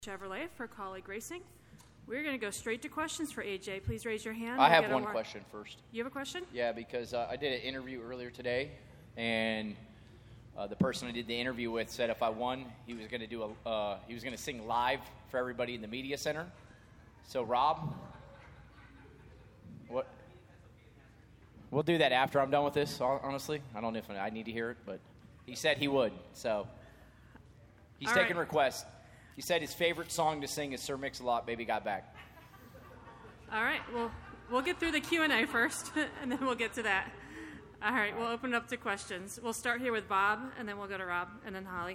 Chevrolet for Colleague Racing. We're going to go straight to questions for AJ. Please raise your hand. I have one question first. You have a question? Yeah, because I did an interview earlier today, and the person I did the interview with said if I won, he was going to sing live for everybody in the media center. So Rob, what? We'll do that after I'm done with this. Honestly, I don't know if I need to hear it, but he said he would. So he's All taking right. requests. He said his favorite song to sing is Sir Mix-a-Lot, Baby Got Back. All right. Well, we'll get through the Q&A first, and then we'll get to that. All right. We'll open it up to questions. We'll start here with Bob, and then we'll go to Rob, and then Holly.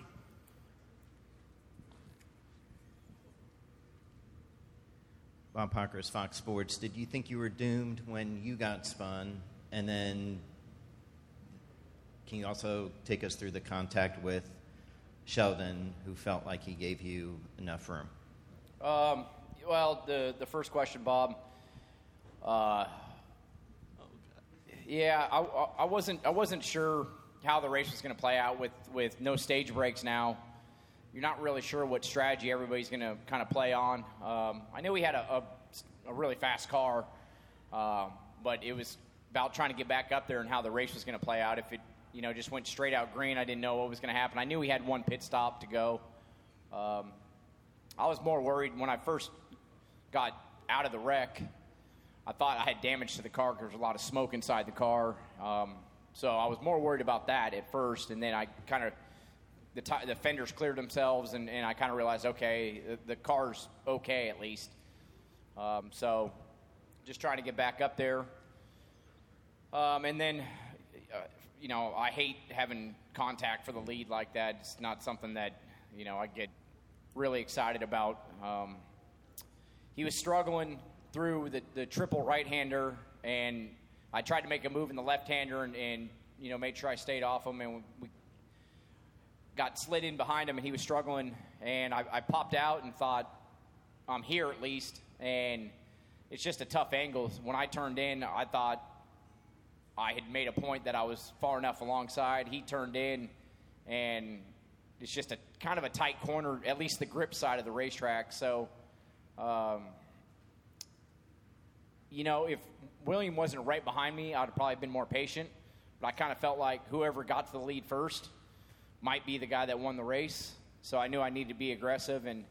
Bob Parkhurst, Fox Sports. Did you think you were doomed when you got spun? And then can you also take us through the contact with Sheldon, who felt like he gave you enough room? Well, the first question, Bob. Yeah, I wasn't sure how the race was going to play out with no stage breaks now. You're not really sure what strategy everybody's going to kind of play on. I knew we had a really fast car, but it was about trying to get back up there and how the race was going to play out. If it just went straight out green, I didn't know what was going to happen. I knew we had one pit stop to go. I was more worried when I first got out of the wreck. I thought I had damage to the car because there was a lot of smoke inside the car. So I was more worried about that at first, and then I kind of the fenders cleared themselves, and I kind of realized, okay, the car's okay at least. So just trying to get back up there. And then, I hate having contact for the lead like that. It's not something that, I get really excited about. He was struggling through the triple right-hander, and I tried to make a move in the left-hander and made sure I stayed off him, and we got slid in behind him, and he was struggling, and I popped out and thought, I'm here at least, and it's just a tough angle. When I turned in, I thought I had made a point that I was far enough alongside. He turned in, and it's just a kind of a tight corner, at least the grip side of the racetrack. So, if William wasn't right behind me, I would have probably been more patient. But I kind of felt like whoever got to the lead first might be the guy that won the race. So I knew I needed to be aggressive. And,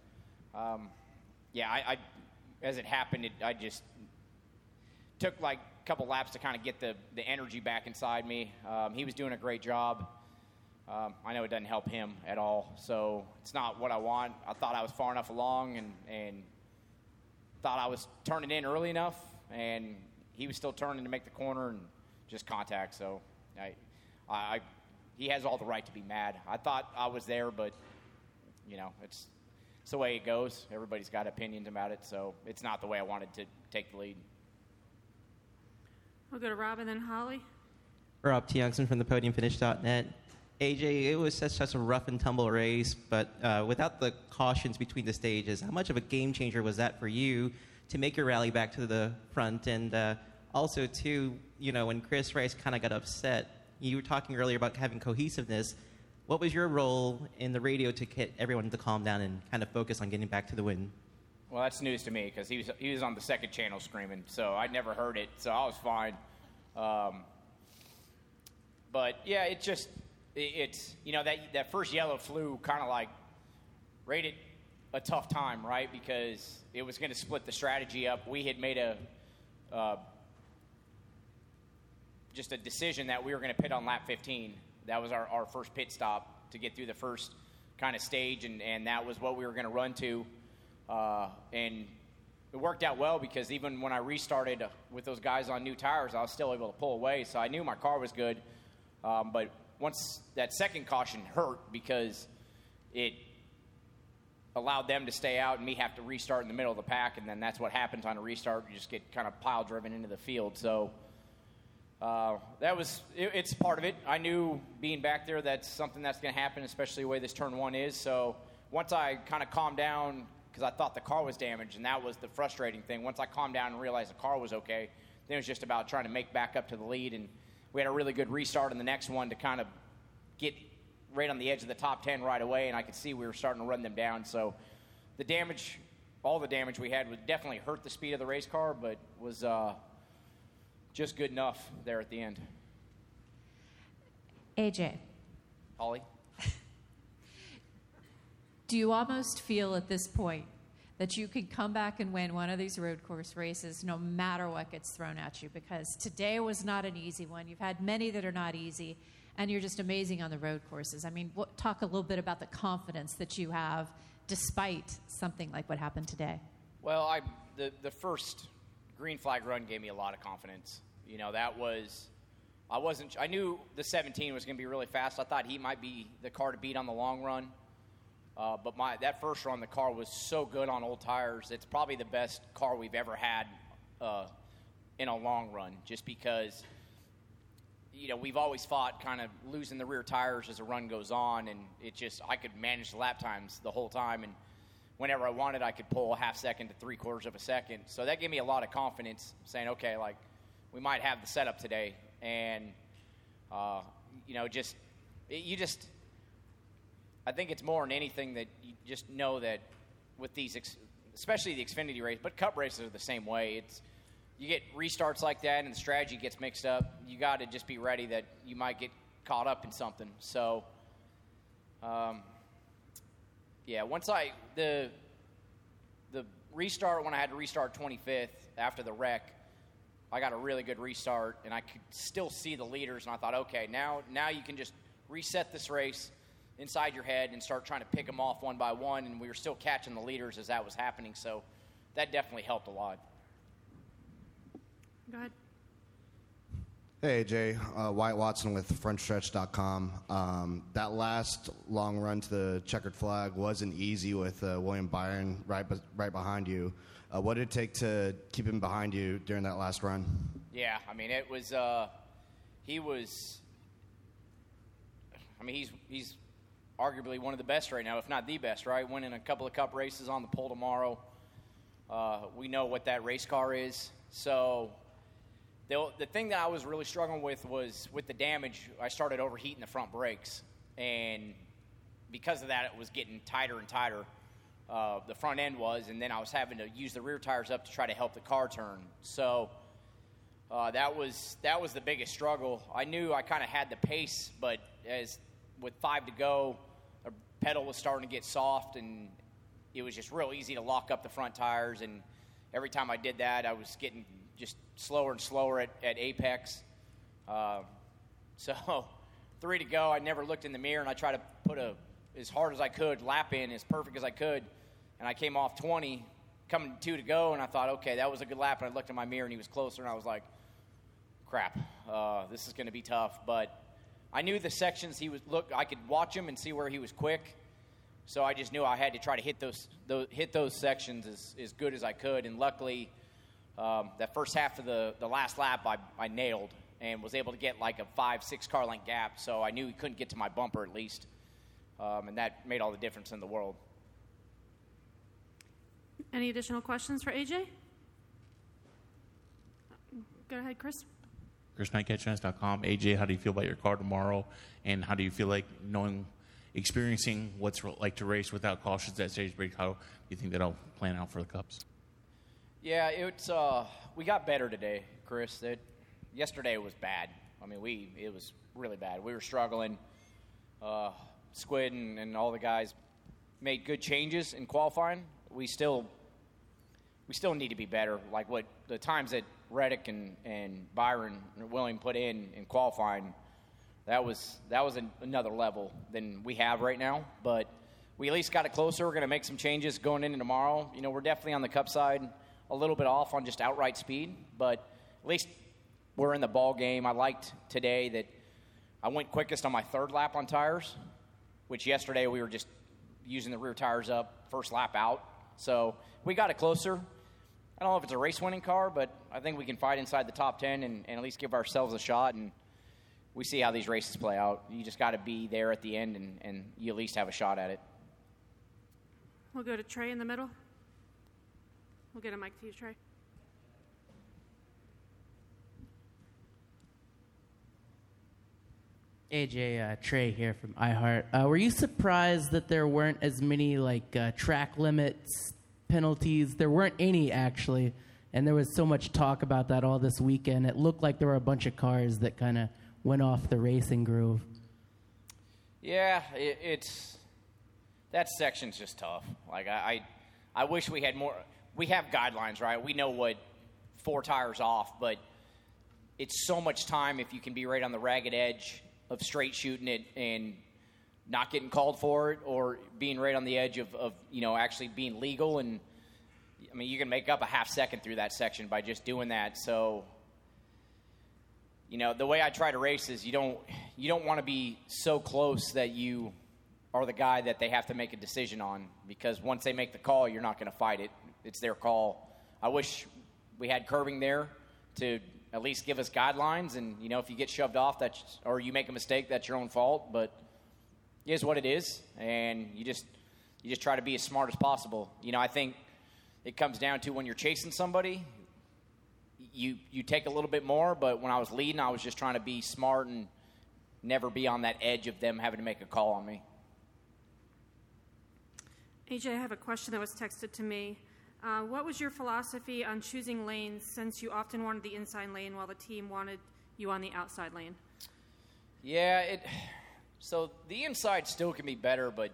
I as it happened, I just took like a couple laps to kind of get the energy back inside me. He was doing a great job. I know it doesn't help him at all, so it's not what I want. I thought I was far enough along and thought I was turning in early enough, and he was still turning to make the corner and just contact. So he has all the right to be mad. I thought I was there, but, it's the way it goes. Everybody's got opinions about it, so it's not the way I wanted to take the lead. We'll go to Rob and then Holly. Rob T. Youngson from the podiumfinish.net. AJ, it was such a rough and tumble race, but without the cautions between the stages, how much of a game changer was that for you to make your rally back to the front? And also, too, when Chris Rice kind of got upset, you were talking earlier about having cohesiveness. What was your role in the radio to get everyone to calm down and kind of focus on getting back to the win? Well, that's news to me because he was on the second channel screaming, so I'd never heard it, so I was fine. But yeah, it's that first yellow flew kind of like rated a tough time, right? Because it was going to split the strategy up. We had made just a decision that we were going to pit on lap 15. That was our first pit stop to get through the first kind of stage, and that was what we were going to run to. And it worked out well because even when I restarted with those guys on new tires, I was still able to pull away. So I knew my car was good. But once that second caution hurt because it allowed them to stay out and me have to restart in the middle of the pack, and then that's what happens on a restart. You just get kind of pile driven into the field. So it's part of it. I knew being back there that's something that's going to happen, especially the way this turn one is. So once I kind of calmed down, because I thought the car was damaged, and that was the frustrating thing. Once I calmed down and realized the car was okay, then it was just about trying to make back up to the lead, and we had a really good restart in the next one to kind of get right on the edge of the top 10 right away, and I could see we were starting to run them down. So the damage, all the damage we had would definitely hurt the speed of the race car, but was just good enough there at the end. AJ, Holly? do you almost feel at this point that you could come back and win one of these road course races no matter what gets thrown at you? Because today was not an easy one. You've had many that are not easy, and you're just amazing on the road courses. I mean, talk a little bit about the confidence that you have despite something like what happened today. Well, the first green flag run gave me a lot of confidence. You know, that was, I knew the 17 was going to be really fast. I thought he might be the car to beat on the long run. But that first run, the car was so good on old tires. It's probably the best car we've ever had in a long run, just because, you know, we've always fought kind of losing the rear tires as the run goes on, and I could manage the lap times the whole time, and whenever I wanted, I could pull a half second to 3/4 of a second. So that gave me a lot of confidence, saying, okay, like, we might have the setup today, and, you know, I think it's more than anything that you just know that with these, especially the Xfinity race, but Cup races are the same way. You get restarts like that and the strategy gets mixed up. You got to just be ready that you might get caught up in something. So, yeah, once the restart, when I had to restart 25th after the wreck, I got a really good restart, and I could still see the leaders, and I thought, okay, now you can just reset this race inside your head and start trying to pick them off one by one, and we were still catching the leaders as that was happening, so that definitely helped a lot. Go ahead. Hey, AJ. Wyatt Watson with FrenchStretch.com. That last long run to the checkered flag wasn't easy with William Byron right behind you. What did it take to keep him behind you during that last run? Yeah, I mean, it was he's arguably one of the best right now, if not the best, right? Winning a couple of Cup races on the pole tomorrow. We know what that race car is. So the thing that I was really struggling with was with the damage, I started overheating the front brakes. And because of that, it was getting tighter and tighter. The front end was, and then I was having to use the rear tires up to try to help the car turn. So that was the biggest struggle. I knew I kind of had the pace, but with 5 to go, the pedal was starting to get soft, and it was just real easy to lock up the front tires. And every time I did that, I was getting just slower and slower at apex. So 3 to go, I never looked in the mirror, and I tried to put as hard as I could, lap in as perfect as I could, and I came off 20, coming 2 to go, and I thought, okay, that was a good lap, and I looked in my mirror, and he was closer, and I was like, crap, this is going to be tough. But I knew the sections I could watch him and see where he was quick, so I just knew I had to try to hit those sections as good as I could, and luckily that first half of the last lap I nailed and was able to get like a 5-6 car length gap, so I knew he couldn't get to my bumper at least, and that made all the difference in the world. Any additional questions for AJ? Go ahead, Chris. ChrisKnight.com. AJ, how do you feel about your car tomorrow, and how do you feel like experiencing what's like to race without cautions at stage break? How do you think that'll plan out for the Cups? Yeah, we got better today, Chris. Yesterday was bad. I mean, it was really bad. We were struggling. Squid and all the guys made good changes in qualifying. We still need to be better. Like what the times that Reddick and Byron and William put in qualifying, that was another level than we have right now. But we at least got it closer. We're going to make some changes going into tomorrow. You know, we're definitely on the Cup side a little bit off on just outright speed, but at least we're in the ball game. I liked today that I went quickest on my third lap on tires, which yesterday we were just using the rear tires up first lap out. So we got it closer. I don't know if it's a race-winning car, but I think we can fight inside the top 10 and at least give ourselves a shot, and we see how these races play out. You just got to be there at the end, and you at least have a shot at it. We'll go to Trey in the middle. We'll get a mic to you, Trey. AJ, Trey here from iHeart. Were you surprised that there weren't as many track limits, penalties? There weren't any, actually, and there was so much talk about that all this weekend. It looked like there were a bunch of cars that kind of went off the racing groove. Yeah, it's that section's just tough. Like I wish we had more. We have guidelines, right? We know what 4 tires off, but it's so much time if you can be right on the ragged edge of straight shooting it and not getting called for it, or being right on the edge of actually being legal. And I mean, you can make up a half second through that section by just doing that. So, the way I try to race is you don't want to be so close that you are the guy that they have to make a decision on, because once they make the call, you're not going to fight it. It's their call. I wish we had curbing there to at least give us guidelines, and if you get shoved off, or you make a mistake, that's your own fault. But it is what it is, and you just try to be as smart as possible. I think it comes down to when you're chasing somebody, you take a little bit more. But when I was leading, I was just trying to be smart and never be on that edge of them having to make a call on me. AJ, I have a question that was texted to me. What was your philosophy on choosing lanes, since you often wanted the inside lane while the team wanted you on the outside lane? Yeah, so the inside still can be better, but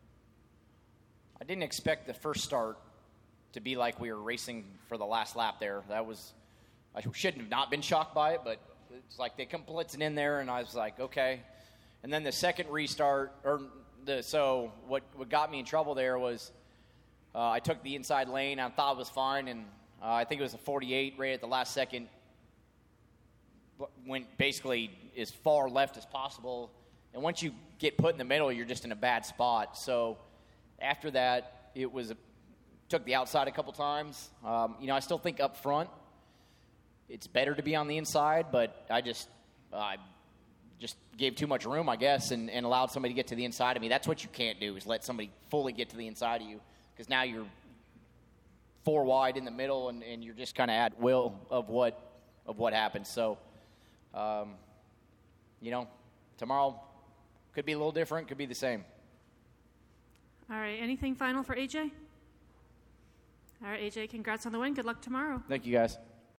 I didn't expect the first start to be like we were racing for the last lap there. I shouldn't have not been shocked by it, but it's like they come blitzing in there, and I was like, okay. And then the second restart, so what got me in trouble there was I took the inside lane. I thought it was fine, and I think it was a 48 right at the last second. Went basically as far left as possible. And once you get put in the middle, you're just in a bad spot. So after that, took the outside a couple times. I still think up front it's better to be on the inside, but I just gave too much room, I guess, and allowed somebody to get to the inside of me. That's what you can't do, is let somebody fully get to the inside of you, because now you're 4 wide in the middle, and you're just kind of at will of what happens. So, tomorrow could be a little different, could be the same. All right, anything final for AJ? All right, AJ, congrats on the win. Good luck tomorrow. Thank you, guys.